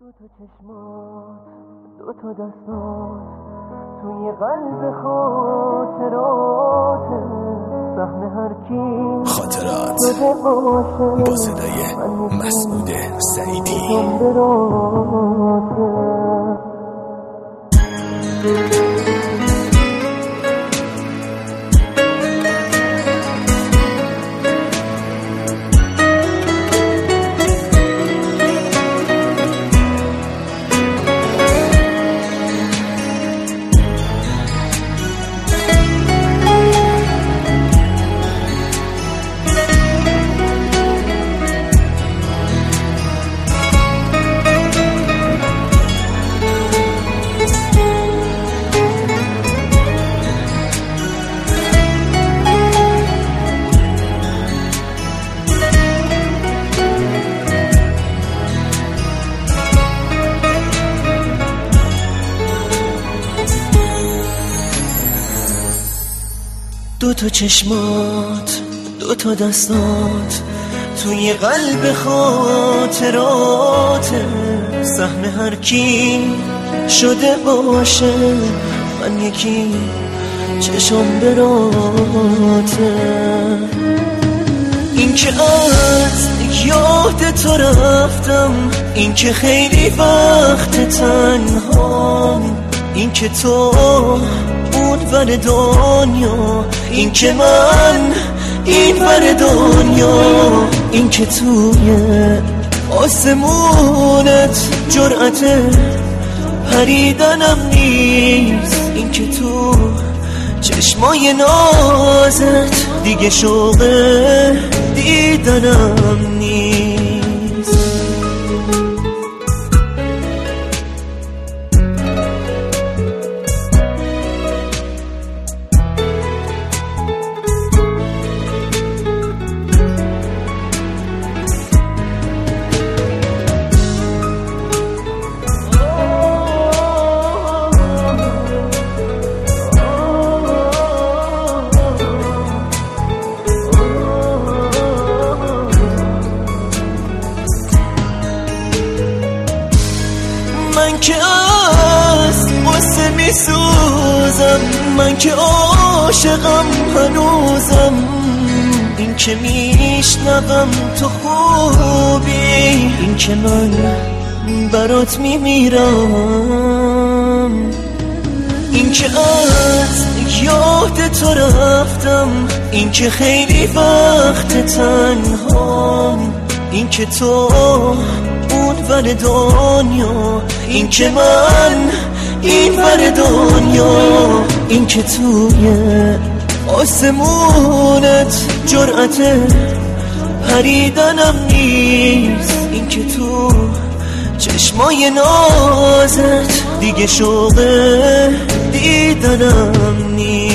دو تا چشمات، دو تا دستات توی قلب خاطرات، سهم هر کی خاطرات با صدای مسعود سعیدی. دو تا چشمات، دو تا دستات توی قلب خاطرات، سهم هر کی شده باشه من یکی چشم براته. این که از یاد تو رفتم، این که خیلی وقت تنهام، این که تو بود ور دنیا، این که من این ور دنیا، این که توی آسمونت جرأت پریدنم نیست، این که تو چشمای نازت دیگه شوق دیدنم نیست. من که از قصه می سوزم، من که عاشقم هنوزم، این که میشنوم تو خوبی، این که من برات میمیرم، این که از یاد تو رفتم، این که خیلی وقت تنهام، این که تو بود ور دنیا، این که من این ور دنیا، این که توی آسمونت جرأت پریدنم نیست، این که تو چشمای نازت دیگه شوق دیدنم نیست.